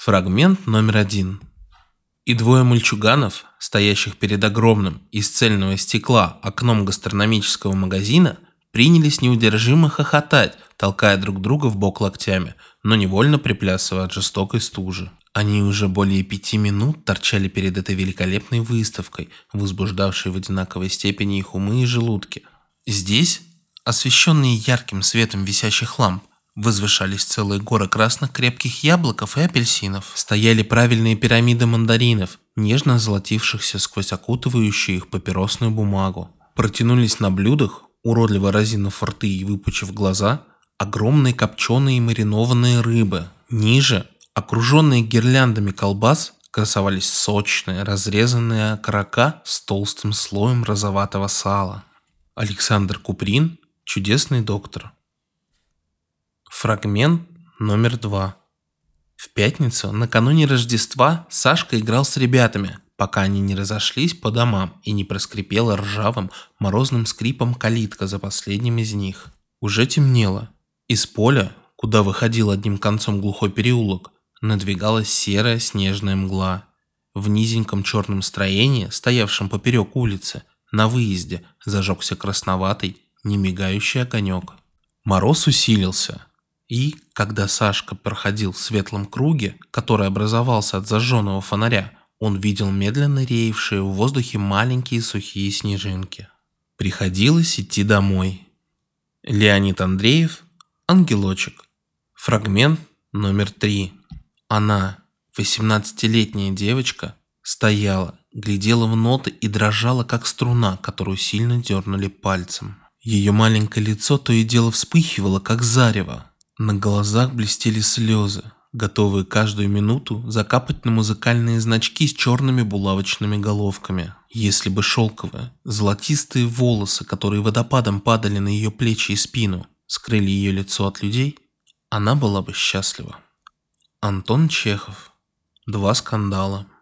Фрагмент номер 1. И двое мальчуганов, стоящих перед огромным из цельного стекла окном гастрономического магазина, принялись неудержимо хохотать, толкая друг друга в бок локтями, но невольно приплясывая от жестокой стужи. Они уже более 5 минут торчали перед этой великолепной выставкой, возбуждавшей в одинаковой степени их умы и желудки. Здесь, освещенные ярким светом висящих ламп, возвышались целые горы красных крепких яблоков и апельсинов. Стояли правильные пирамиды мандаринов, нежно золотившихся сквозь окутывающую их папиросную бумагу. Протянулись на блюдах, уродливо разинув рты и выпучив глаза, огромные копченые и маринованные рыбы. Ниже, окруженные гирляндами колбас, красовались сочные, разрезанные окорока с толстым слоем розоватого сала. Александр Куприн, чудесный доктор. Фрагмент номер 2. В пятницу, накануне Рождества, Сашка играл с ребятами, пока они не разошлись по домам и не проскрипела ржавым, морозным скрипом калитка за последним из них. Уже темнело. Из поля, куда выходил одним концом глухой переулок, надвигалась серая снежная мгла. В низеньком черном строении, стоявшем поперек улицы, на выезде зажегся красноватый, немигающий огонек. Мороз усилился. И, когда Сашка проходил в светлом круге, который образовался от зажженного фонаря, он видел медленно реевшие в воздухе маленькие сухие снежинки. Приходилось идти домой. Леонид Андреев, Ангелочек. Фрагмент номер 3. Она, 18-летняя девочка, стояла, глядела в ноты и дрожала, как струна, которую сильно дернули пальцем. Ее маленькое лицо то и дело вспыхивало, как зарево. На глазах блестели слезы, готовые каждую минуту закапать на музыкальные значки с черными булавочными головками. Если бы шелковые, золотистые волосы, которые водопадом падали на ее плечи и спину, скрыли ее лицо от людей, она была бы счастлива. Антон Чехов. 2 скандала.